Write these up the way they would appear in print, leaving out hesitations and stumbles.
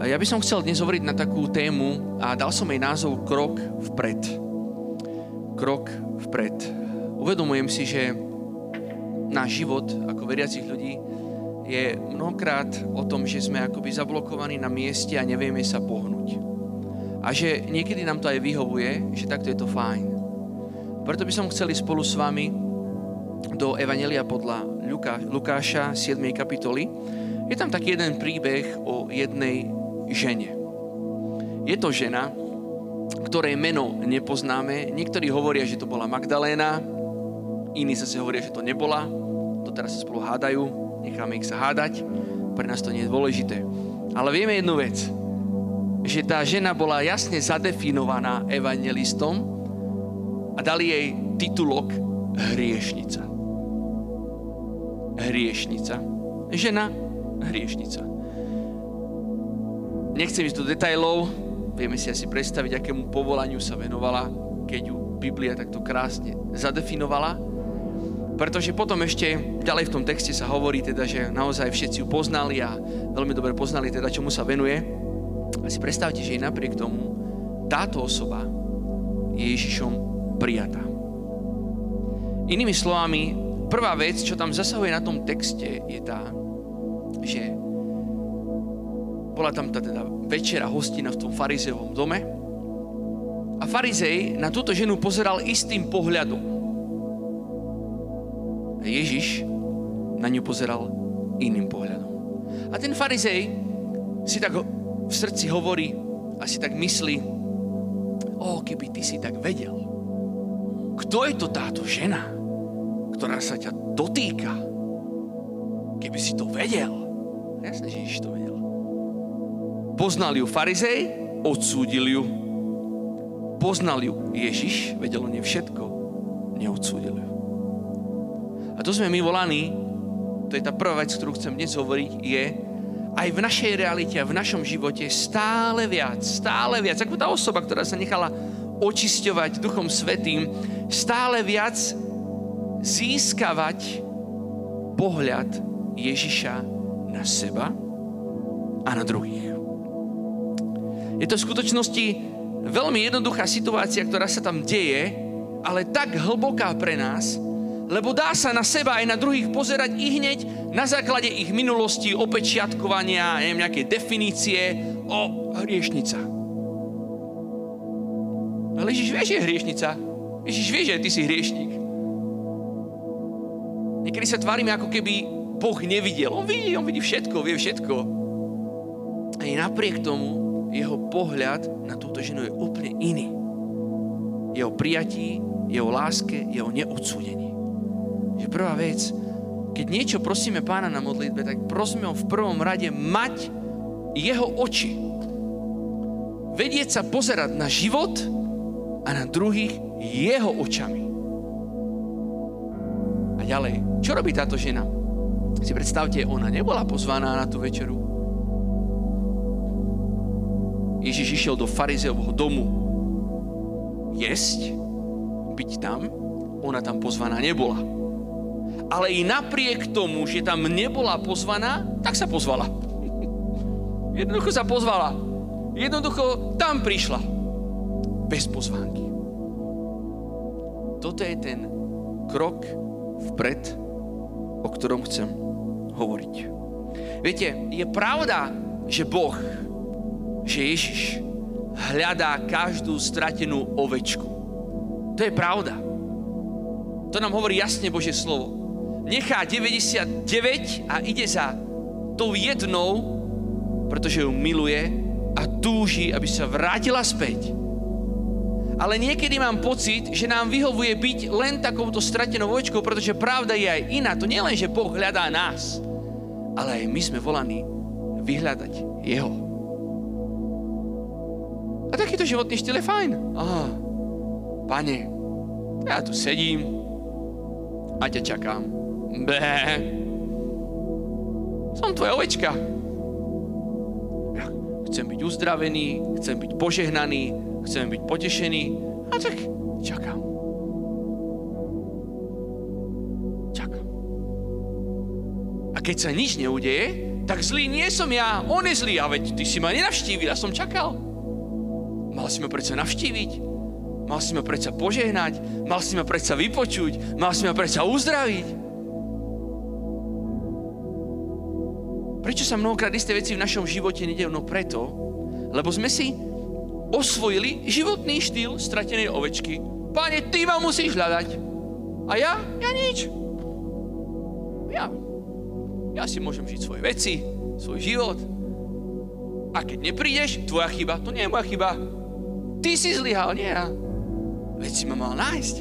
Ja by som chcel dnes hovoriť na takú tému a dal som jej názov Krok vpred. Krok vpred. Uvedomujem si, že náš život ako veriacich ľudí je mnohokrát o tom, že sme akoby zablokovaní na mieste a nevieme sa pohnúť. A že niekedy nám to aj vyhovuje, že takto je to fajn. Preto by som chcel ísť spolu s vami do Evanjelia podľa Lukáša 7. kapitoly. Je tam taký jeden príbeh o jednej žene. Je to žena, ktorej meno nepoznáme. Niektorí hovoria, že to bola Magdaléna, iní zase hovoria, že to nebola. To teraz sa spolu hádajú, necháme ich sa hádať. Pre nás to nie je dôležité. Ale vieme jednu vec, že tá žena bola jasne zadefinovaná evanjelistom a dali jej titulok hriešnica. Hriešnica. Žena hriešnica. Nechcem ísť do detailov, vieme si asi predstaviť, akému povolaniu sa venovala, keď ju Biblia takto krásne zadefinovala. Pretože potom ešte ďalej v tom texte sa hovorí teda, že naozaj všetci ju poznali a veľmi dobre poznali teda, čomu sa venuje. A si predstavte, že aj napriek tomu táto osoba je Ježišom prijatá. Inými slovami, prvá vec, čo tam zasahuje na tom texte, je tá, že bola tam tá teda večera, hostina v tom farizejovom dome a farizej na túto ženu pozeral istým pohľadom. A Ježiš na ňu pozeral iným pohľadom. A ten farizej si tak v srdci hovorí a si tak myslí, keby ty si tak vedel, kto je to táto žena, ktorá sa ťa dotýka? Keby si to vedel. Jasné, že Ježiš to vedel. Poznal ju farizej, odsúdil ju. Poznal ju Ježiš, vedel o nej všetko, neodsúdil ju. A to sme my volaní, to je tá prvá vec, ktorú chcem dnes hovoriť, je aj v našej realite a v našom živote stále viac, ako tá osoba, ktorá sa nechala očisťovať Duchom Svätým, stále viac získavať pohľad Ježiša na seba a na druhých. Je to v skutočnosti veľmi jednoduchá situácia, ktorá sa tam deje, ale tak hlboká pre nás, lebo dá sa na seba aj na druhých pozerať i hneď na základe ich minulosti, opečiatkovania, neviem, nejaké definície o hriešnica. Ale Ježiš vie, že je hriešnica. Ježiš vie, že ty si hriešnik. Niekedy sa tvárime, ako keby Boh nevidel. On vidí všetko, vie všetko. A i napriek tomu jeho pohľad na túto ženu je úplne iný. Jeho prijatí, jeho láske, jeho neodsúdení. Že prvá vec, keď niečo prosíme Pána na modlitbe, tak prosíme ho v prvom rade mať jeho oči. Vedieť sa pozerať na život a na druhých jeho očami. A ďalej, čo robí táto žena? Si predstavte, ona nebola pozvaná na tú večeru. Ježiš išiel do farizejovho domu jesť, byť tam, ona tam pozvaná nebola. Ale i napriek tomu, že tam nebola pozvaná, tak sa pozvala. Jednoducho sa pozvala. Jednoducho tam prišla. Bez pozvánky. Toto je ten krok vpred, o ktorom chcem hovoriť. Viete, je pravda, že Boh, že Ježiš hľadá každú stratenú ovečku. To je pravda. To nám hovorí jasne Božie slovo. Nechá 99 a ide za tou jednou, pretože ju miluje a túži, aby sa vrátila späť. Ale niekedy mám pocit, že nám vyhovuje byť len takouto stratenou ovečkou, pretože pravda je aj iná. To nie len, že Boh hľadá nás, ale aj my sme volaní vyhľadať Jeho. A takýto životný štýl je fajn. Pane, ja tu sedím a ťa čakám. Som tvoja ovečka. Ja chcem byť uzdravený, chcem byť požehnaný, chcem byť potešený. A tak čakám. A keď sa nič neudeje, tak zlý nie som ja, on je zlý. A veď ty si ma nenavštívil, ja som čakal. Mal si ma predsa navštíviť, mal si ma predsa požehnať, mal si ma predsa vypočuť, mal si ma predsa uzdraviť. Prečo sa mnohokrát isté veci v našom živote nedejú? No preto, lebo sme si osvojili životný štýl stratenej ovečky. Páne, ty ma musíš hľadať. A ja nič. Ja si môžem žiť svoje veci, svoj život. A keď neprídeš, tvoja chyba, to nie je moja chyba. Ty si zlyhal, nie ja. Veď si ma mal nájsť.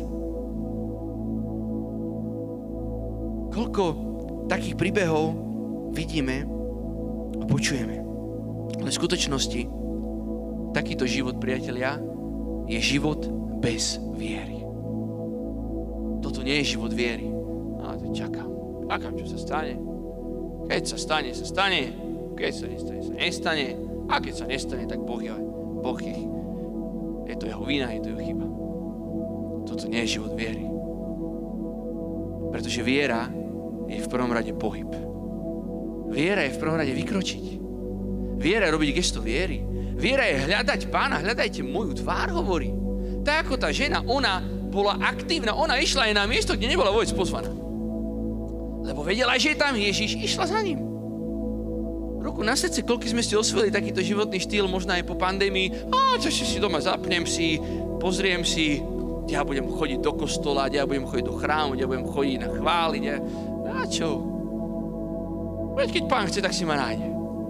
Koľko takých príbehov vidíme a počujeme. Ale v skutočnosti takýto život, priatelia, je život bez viery. Toto nie je život viery. A to čakám, čo sa stane. Keď sa stane, sa stane. Keď sa nestane, sa nestane. A keď sa nestane, tak Boh je. Je to jeho vina, je to jeho chyba. Toto nie je život viery. Pretože viera je v prvom rade pohyb. Viera je v prvom rade vykročiť. Viera je robiť gesto viery. Viera je hľadať Pána, hľadajte moju tvár, hovorí. Tak ako tá žena, ona bola aktívna, ona išla aj na miesto, kde nebola vôbec pozvaná. Lebo vedela, že je tam Ježiš, išla za ním. Ruku na srdce, koľko sme si osvojili takýto životný štýl, možno aj po pandémii. Čo si doma zapnem si, pozriem si, kde ja budem chodiť do kostola, kde ja budem chodiť do chrámu, kde ja budem chodiť na chváliť. A čo? Veď keď Pán chce, tak si ma nájde.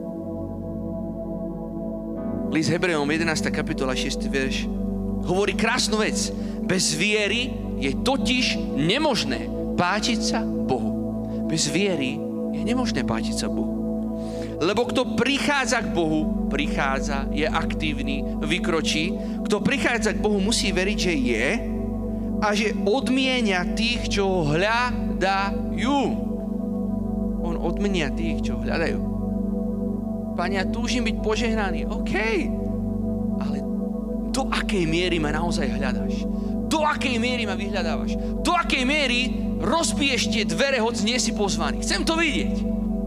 List Hebrejom 11. kapitola 6. verš hovorí krásnu vec. Bez viery je totiž nemožné páčiť sa Bohu. Bez viery je nemožné páčiť sa Bohu. Lebo kto prichádza k Bohu, je aktívny, vykročí. Kto prichádza k Bohu, musí veriť, že je a že odmienia tých, čo ho hľadajú. On odmenia tých, čo ho hľadajú. Pane, ja túžim byť požehnaný. OK. Ale do akej miery ma naozaj hľadáš? Do akej miery ma vyhľadávaš? Do akej miery rozbiješ tie dvere, hoď nie si pozvaný? Chcem to vidieť.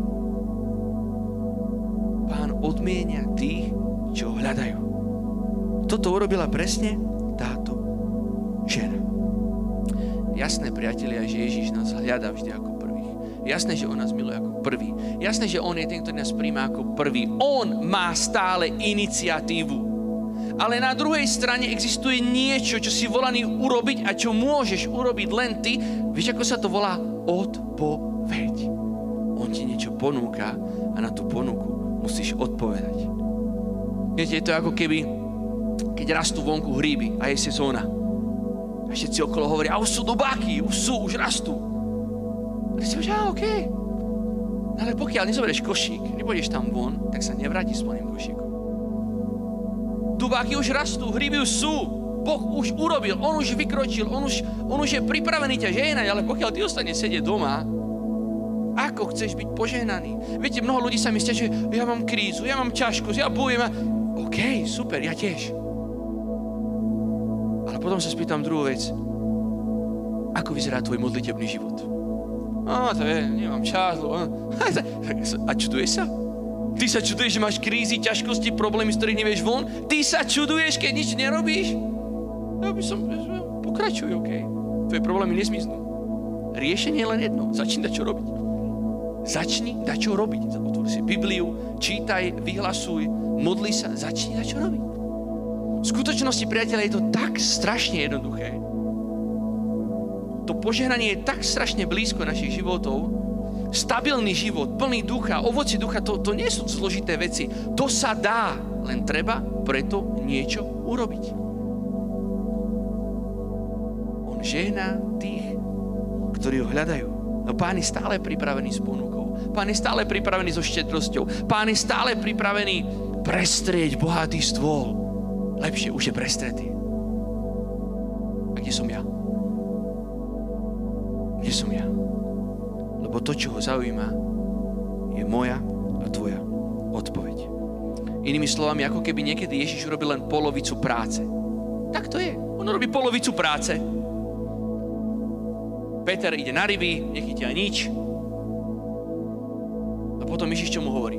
Pán odmienia tých, čo ho hľadajú. Toto urobila presne táto žena. Jasné, priatelia, že Ježiš nás hľadá vždy ako prvých. Jasné, že on nás miluje ako prvý. Jasné, že on je ten, ktorý nás príjma ako prvý. On má stále iniciatívu. Ale na druhej strane existuje niečo, čo si volaný urobiť a čo môžeš urobiť len ty. Vieš, ako sa to volá? Odpoveď. On ti niečo ponúka a na tú ponuku musíš odpovedať. Viete, je to ako keby, keď rastú vonku hríby a je sezóna. A všetci okolo hovoria, už sú dobáky, už rastú. A ty si povieš, okej. Ale pokiaľ nezoberieš košík, nepôjdeš tam von, tak sa nevrátiš s plným košíkom. Dubáky už rastú, hríby už sú. Boh už urobil, on už vykročil, on už je pripravený ťa žehnať, ale pokiaľ ty ostaneš sedieť doma, ako chceš byť požehnaný? Viete, mnoho ľudí sa mi sťažuje, ja mám krízu, ja mám ťažkosť, ja bojujem. OK, super, ja tiež. Ale potom sa spýtam druhú vec. Ako vyzerá tvoj modlitebný život? To je, nemám čas. A čuduješ sa? Ty sa čuduješ, že máš krízy, ťažkosti, problémy, z ktorých nevieš von? Ty sa čuduješ, keď nič nerobíš? Ja by som... Pokračuj, OK. Tvoje problémy nezmiznú. Riešenie je len jedno. Začni dať čo robiť. Začni dať čo robiť. Otvor si Bibliu, čítaj, vyhlasuj, modli sa, začni dať čo robiť. V skutočnosti, priateľe, je to tak strašne jednoduché. To požehnanie je tak strašne blízko našich životov. Stabilný život, plný ducha, ovoci ducha, to nie sú zložité veci. To sa dá, len treba preto niečo urobiť. On žehná tých, ktorí ho hľadajú. No Pán je stále pripravený s ponukou. Pán je stále pripravený so štedrosťou. Pán je stále pripravený prestrieť bohatý stôl. Lepšie už je prestretý. A kde som ja? Kde som ja? Lebo to, čo ho zaujíma, je moja a tvoja odpoveď. Inými slovami, ako keby niekedy Ježiš urobil len polovicu práce. Tak to je. On robí polovicu práce. Peter ide na ryby, nechytia nič. A potom Ježiš čo mu hovorí?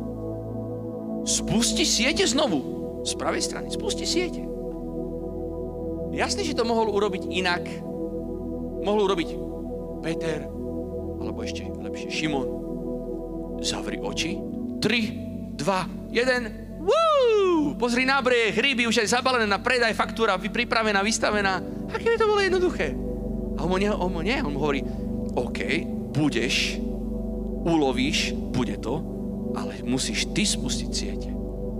Spusti siete znovu. Z pravej strany. Spusti siete. Jasne, že to mohol urobiť inak. Mohol urobiť Peter, alebo ešte lepšie Šimon. Zavri oči. 3, 2, 1. Woo! Pozri na breh, ryby už aj zabalené na predaj, faktúra pripravená, vystavená. Aké by to bolo jednoduché. A on mu hovorí, OK, budeš, ulovíš, bude to, ale musíš ty spustiť siete.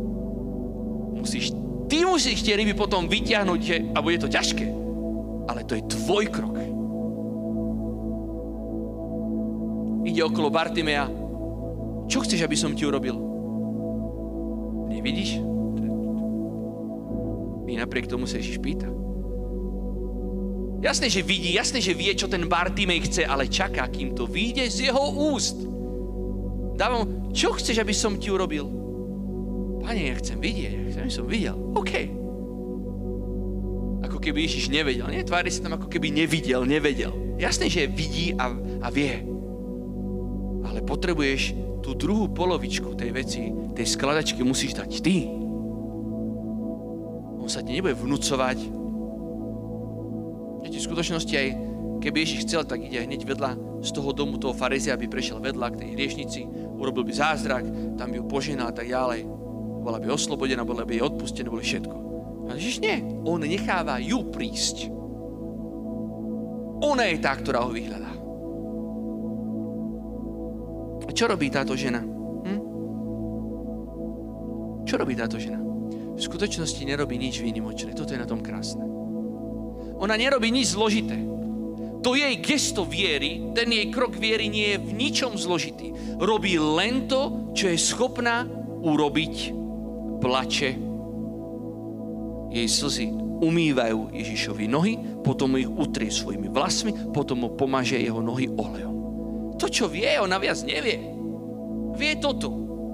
Ty musíš tie ryby potom vyťahnuť a bude to ťažké. Ale to je tvoj krok. Ide okolo Bartimea. Čo chceš, aby som ti urobil? Nevidíš? I napriek tomu sa Ježiš pýta. Jasné, že vidí, jasné, že vie, čo ten Bartimej chce, ale čaká, kým to vyjde z jeho úst. Dávam, čo chceš, aby som ti urobil? Pane, ja chcem vidieť, aby som videl. OK. Ako keby Ježiš nevedel. Netvári sa tam, ako keby nevidel, nevedel. Jasné, že vidí a vie. Ale potrebuješ tú druhú polovičku tej veci, tej skladačky musíš dať ty. On sa ti nebude vnúcovať. V skutočnosti aj keby Ježiš chcel, tak ide hneď vedľa z toho domu toho farizea, aby prešiel vedľa k tej hriešnici, urobil by zázrak, tam by ju poženal a tak ďalej. Bola by oslobodená, bola by jej odpustené, boli všetko. Ale Ježiš nie. On necháva ju prísť. Ona je tá, ktorá ho vyhľadá. A čo robí táto žena? Čo robí táto žena? V skutočnosti nerobí nič výnimočné. Toto je na tom krásne. Ona nerobí nič zložité. To jej gesto viery, ten jej krok viery nie je v ničom zložitý. Robí len to, čo je schopná urobiť. Plače. Jej slzy umývajú Ježišovi nohy, potom ich utrie svojimi vlasmi, potom mu pomaže jeho nohy olejom. To, čo vie, ona viac nevie. Vie toto.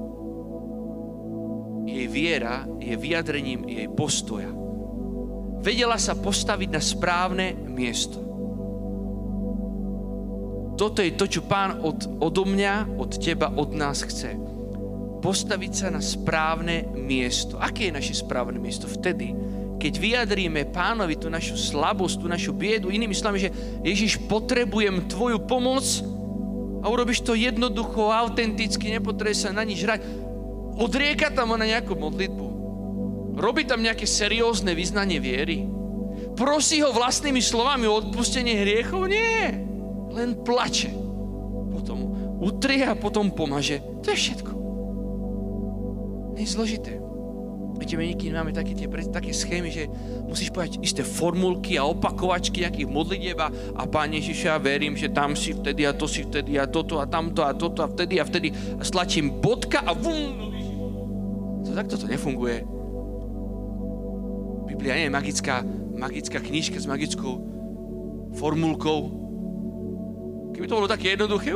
Jej viera je vyjadrením jej postoja. Vedela sa postaviť na správne miesto. Toto je to, čo Pán odo mňa, od teba, od nás chce. Postaviť sa na správne miesto. Aké je naše správne miesto? Vtedy, keď vyjadríme Pánovi tú našu slabosť, tú našu biedu, inými slovami, že Ježiš, potrebujem tvoju pomoc a urobíš to jednoducho, autenticky, nepotrebuje sa na nič hrať. Odrieka tam na nejakú modlitbu. Robí tam nejaké seriózne vyznanie viery. Prosí ho vlastnými slovami o odpustenie hriechov? Nie. Len plače. Potom utrie a potom pomaže. To je všetko. Nie je zložité. Viete, my niekedy máme také schémy, že musíš povedať isté formulky a opakovačky nejakých modlitieb a Pán Ježiš, ja verím, že tam si vtedy a to si vtedy a toto a tamto a toto a vtedy a stlačím bodka a vum. Takto to nefunguje. Biblia nie je magická knižka s magickou formulkou. Keby to bolo také jednoduché,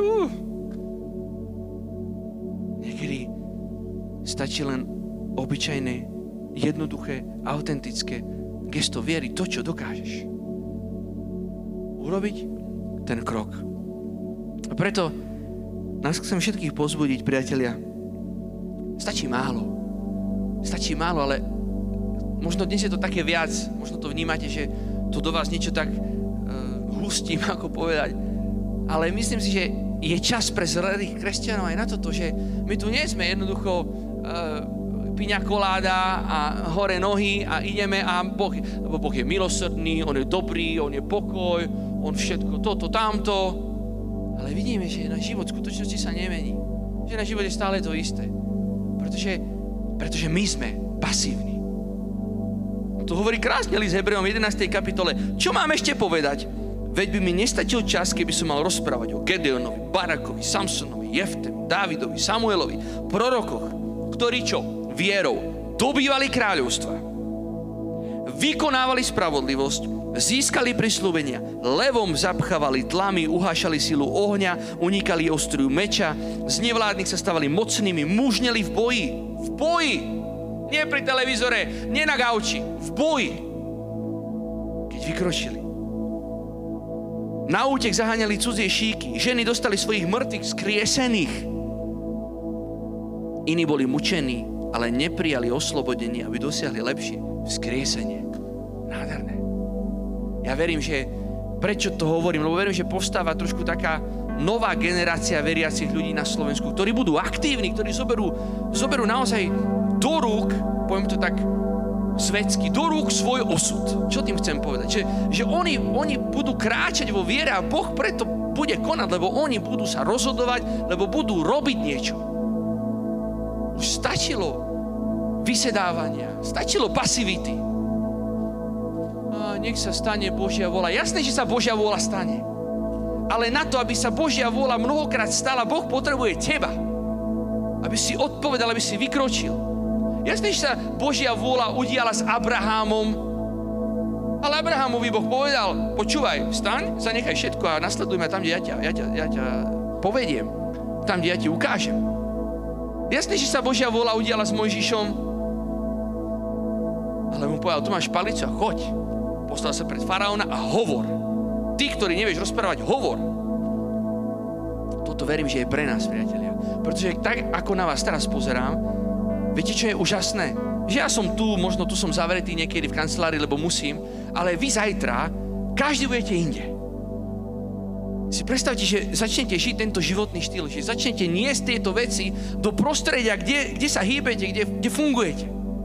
niekedy stačí len obyčajné, jednoduché, autentické gesto viery, to, čo dokážeš. Urobiť ten krok. A preto nás chcem všetkých povzbudiť, priatelia. Stačí málo, ale možno dnes je to také viac, možno to vnímate, že to do vás niečo tak hustím, ako povedať. Ale myslím si, že je čas pre zrelých kresťanov aj na toto, že my tu nie sme jednoducho piňa koláda a hore nohy a ideme a Boh je milosrdný, on je dobrý, on je pokoj, on všetko toto, tamto. Ale vidíme, že náš život v skutočnosti sa nemení. Že náš život je stále to isté. Pretože my sme pasívni. To hovorí krásne list Hebrejom 11. kapitole. Čo mám ešte povedať? Veď by mi nestačil čas, keby som mal rozprávať o Gedeonovi, Barakovi, Samsonovi, Jeftemu, Dávidovi, Samuelovi, prorokoch, ktorí čo? Vierou dobývali kráľovstva, vykonávali spravodlivosť, získali prisľúbenia, levom zapchávali tlamy, uhášali silu ohňa, unikali ostriu meča, z nevládnych sa stávali mocnými, mužneli v boji. V boji! Nie pri televízore, nie na gauči. V boji. Keď vykročili. Na útek zaháňali cudzie šíky. Ženy dostali svojich mŕtvych skriesených. Iní boli mučení, ale neprijali oslobodenie, aby dosiahli lepšie vzkriesenie. Nádherné. Ja verím, že prečo to hovorím, lebo verím, že postáva trošku taká nová generácia veriacich ľudí na Slovensku, ktorí budú aktívni, ktorí zoberú naozaj do rúk, poviem to tak svetsky, do rúk svoj osud. Čo tým chcem povedať? Že oni budú kráčať vo viere a Boh preto bude konať, lebo oni budú sa rozhodovať, lebo budú robiť niečo. Už stačilo vysedávania, stačilo pasivity. A nech sa stane Božia vôľa. Jasné, že sa Božia vôľa stane. Ale na to, aby sa Božia vôľa mnohokrát stala, Boh potrebuje teba. Aby si odpovedal, aby si vykročil. Jasné, že sa Božia vôľa udiala s Abrahámom, ale Abrahámovi Boh povedal, počúvaj, vstaň, zanechaj všetko a nasleduj ma tam, kde ja ťa povediem. Tam, kde ja ti ukážem. Jasné, že sa Božia vôľa udiala s Mojžišom, ale mu povedal, tu máš palicu a choď. Postavil sa pred faraóna a hovor. Ty, ktorý nevieš rozprávať, hovor. Toto verím, že je pre nás, priatelia. Pretože tak, ako na vás teraz pozerám, viete, čo je úžasné? Že ja som tu, možno tu som zavretý niekedy v kancelárii, lebo musím, ale vy zajtra, každý budete inde. Si predstavte, že začnete žiť tento životný štýl, že začnete niesť tieto veci do prostredia, kde sa hýbete, kde fungujete.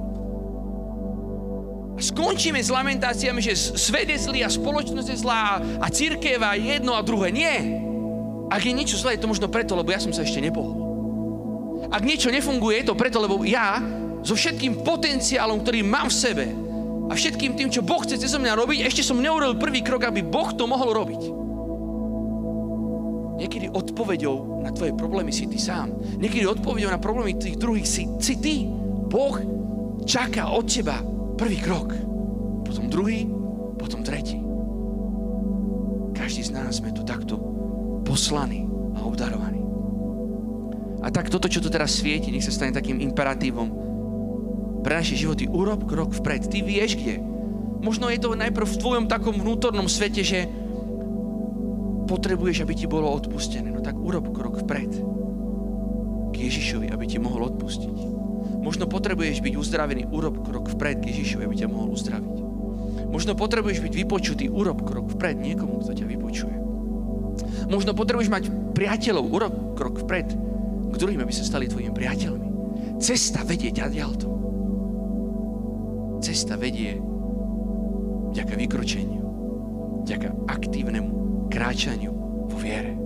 A skončíme s lamentáciami, že svet je zlý a spoločnosť je zlá a cirkev a jedno a druhé. Nie. Ak je niečo zlé, je to možno preto, lebo ja som sa ešte nepohol. Ak niečo nefunguje, je to preto, lebo ja so všetkým potenciálom, ktorý mám v sebe a všetkým tým, čo Boh chce cez mňa robiť, ešte som neurobil prvý krok, aby Boh to mohol robiť. Niekedy odpoveďou na tvoje problémy si ty sám. Niekedy odpoveďou na problémy tých druhých si ty. Boh čaká od teba prvý krok, potom druhý, potom tretí. Každý z nás sme tu takto poslaní a obdarovaní. A tak toto, čo tu teraz svieti, nech sa stane takým imperatívom pre naše životy. Urob krok vpred. Ty vieš kde. Možno je to najprv v tvojom takom vnútornom svete, že potrebuješ, aby ti bolo odpustené. No tak urob krok vpred k Ježišovi, aby ti mohol odpustiť. Možno potrebuješ byť uzdravený, urob krok vpred k Ježišovi, aby ťa mohol uzdraviť. Možno potrebuješ byť vypočutý, urob krok vpred niekomu, kto ťa vypočuje. Možno potrebuješ mať priateľov, urob krok vpred k druhým, aby sa stali tvojimi priateľmi. Cesta vedie ťa ďalto. Cesta vedie vďaka vykročeniu, vďaka aktívnemu kráčaniu vo viere.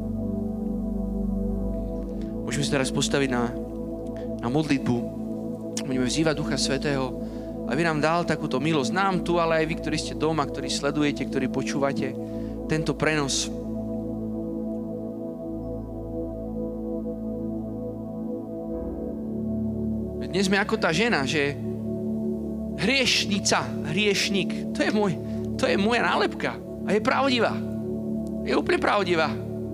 Môžeme sa teraz postaviť na modlitbu. Budeme vzývať Ducha Svätého, aby nám dal takúto milosť. Nám tu, ale aj vy, ktorí ste doma, ktorí sledujete, ktorí počúvate tento prenos. Dnes sme ako tá žena, že hriešnik, to je moja nálepka a je pravdivá. Je úplne pravdivá.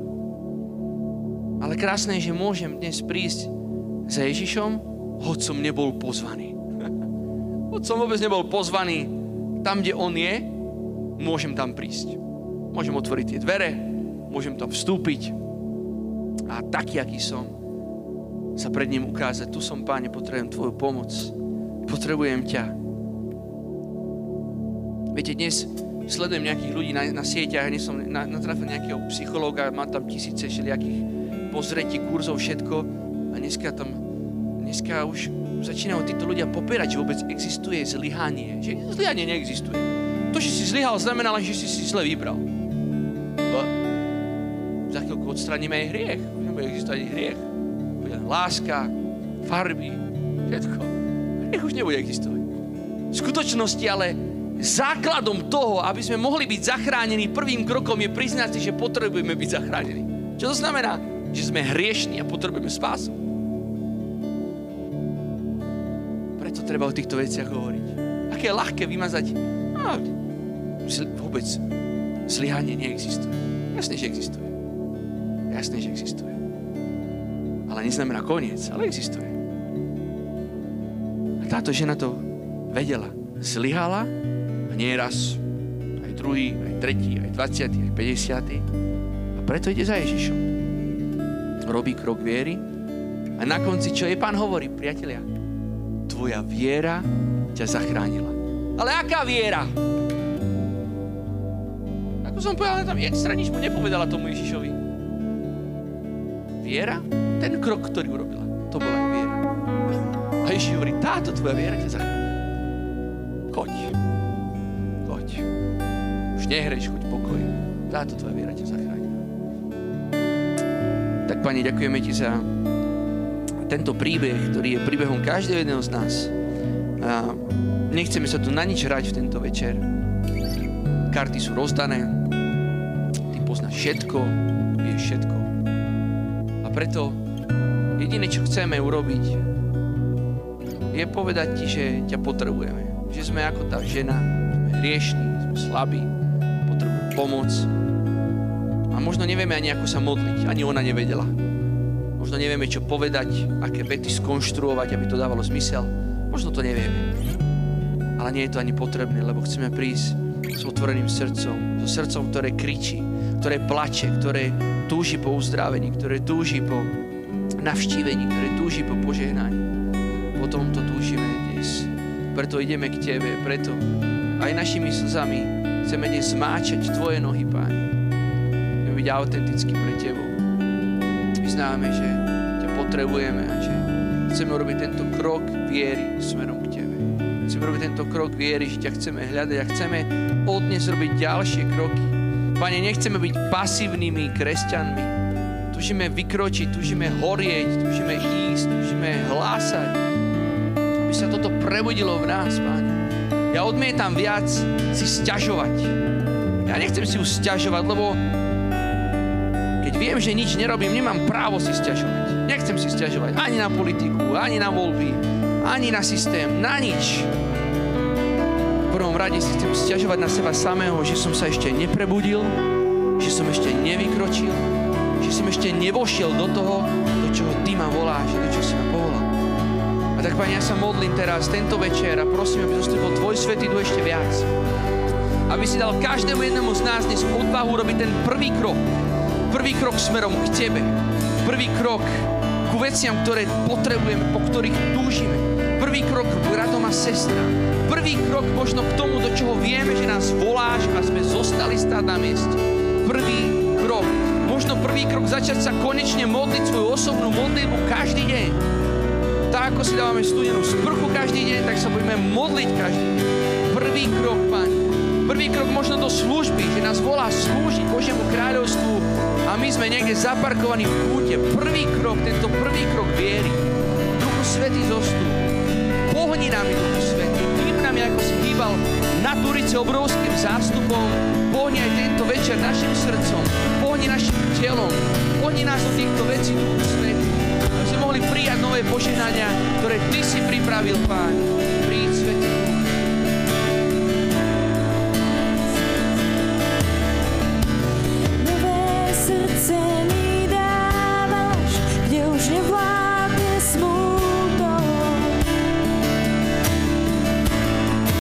Ale krásne je, že môžem dnes prísť za Ježišom, hoď som nebol pozvaný. Hoď som vôbec nebol pozvaný tam, kde on je, môžem tam prísť. Môžem otvoriť tie dvere, môžem tam vstúpiť a taký, aký som, sa pred ním ukázať. Tu som, Páne, potrebujem tvoju pomoc. Potrebujem ťa. Viete, dnes sledujem nejakých ľudí na sieťach, dnes som natrafil nejakého psychológa, má tam tisíce všelijakých pozretí, kurzov, všetko a dneska už začínajú títo ľudia popierať, že vôbec existuje zlyhanie. Že zlyhanie neexistuje. To, že si zlyhal, znamená, že si zle vybral. Za chvíľku odstraníme aj hriech. Nebude existovať aj hriech. Bude láska, farby, všetko. Hriech už nebude existovať. V skutočnosti ale základom toho, aby sme mohli byť zachránení, prvým krokom je priznať si, že potrebujeme byť zachránení. Čo to znamená? Že sme hriešni a potrebujeme spásu. Preto treba o týchto veciach hovoriť. Aké je ľahké vymazať. Vôbec zlyhanie neexistuje. Jasne, že existuje. Jasne, že existuje. Ale neznamená koniec, ale existuje. A táto žena to vedela. Zlyhala a nie raz. Aj druhý, aj tretí, aj 20, aj 50. A preto ide za Ježišom. Robí krok viery A na konci, čo jej Pán hovorí, priatelia? Tvoja viera ťa zachránila. Ale aká viera? Ako som povedal, tam extra nič mu nepovedala tomu Ježišovi. Viera? Ten krok, ktorý urobila, to bola aj viera. A Ježiš hovorí, táto tvoja viera ťa zachránila. Choď. Už nehreš, choď pokoj. Táto tvoja viera ťa zachránila. Tak, Pani, ďakujeme Ti za tento príbeh, ktorý je príbehom každého jedného z nás. A nechceme sa tu na nič hrať v tento večer. Karty sú rozdané. Ty poznáš všetko, vieš všetko. A preto jediné, čo chceme urobiť, je povedať Ti, že ťa potrebujeme. Že sme ako tá žena, sme hriešní, sme slabí, potrebujeme pomoc. A možno nevieme ani ako sa modliť, ani ona nevedela. Možno nevieme, čo povedať, aké vety skonštruovať, aby to dávalo zmysel. Možno to nevieme. Ale nie je to ani potrebné, lebo chceme prísť s otvoreným srdcom. So srdcom, ktoré kričí, ktoré plače, ktoré túži po uzdravení, ktoré túži po navštívení, ktoré túži po požehnaní. Po tomto túžime dnes. Preto ideme k Tebe, preto aj našimi slzami chceme dnes zmáčať Tvoje nohy, Páni. Chceme byť autenticky pre Tebou. Vyznáme, že ťa potrebujeme a že chceme urobiť tento krok viery smerom k Tebe. Chceme urobiť tento krok viery, že ťa chceme hľadať a chceme od dnes robiť ďalšie kroky. Pane, nechceme byť pasívnymi kresťanmi. Túžime vykročiť, túžime horieť, túžime ísť, túžime hlásať. Aby sa toto prebudilo v nás, Pane. Ja odmietam viac si sťažovať. Ja nechcem si už sťažovať, lebo keď viem, že nič nerobím, nemám právo si sťažovať. Nechcem si sťažovať ani na politiku, ani na voľby, ani na systém, na nič. V prvom rade si chcem sťažovať na seba samého, že som sa ešte neprebudil, že som ešte nevykročil, že som ešte nevošiel do toho, do čoho Ty ma voláš, do čoho si ma povolal. A tak, Pane, ja sa modlím teraz, tento večer a prosím, aby zostúpil Tvoj Svätý Duch ešte viac. Aby si dal každému jednému z nás dnes odvahu robiť ten prvý krok. Prvý krok smerom k Tebe. Prvý krok ku veciam, ktoré potrebujeme, po ktorých túžime. Prvý krok k bratom a sestrám. Prvý krok možno k tomu, do čoho vieme, že nás voláš a sme zostali stáť na mieste. Prvý krok. Možno prvý krok začať sa konečne modliť svoju osobnú modlitbu každý deň. Tak ako si dávame studenú sprchu každý deň, tak sa budeme modliť každý deň. Prvý krok, Pane. Prvý krok možno do služby, že nás volá slúžiť Božiemu kráľovstvu a my sme niekde zaparkovaní v kúte. Prvý krok, tento prvý krok viery. Duchu Svätý zostup. Pohni nami, Duchu Svätý. Hýb nami, ako si hýbal na Turice obrovským zástupom. Pohni aj tento večer našim srdcom. Pohni našim telom. Pohni nás od týchto vecí, Duchu Svätý. Aby sme mohli prijať nové požehnania, ktoré Ty si pripravil, Pán.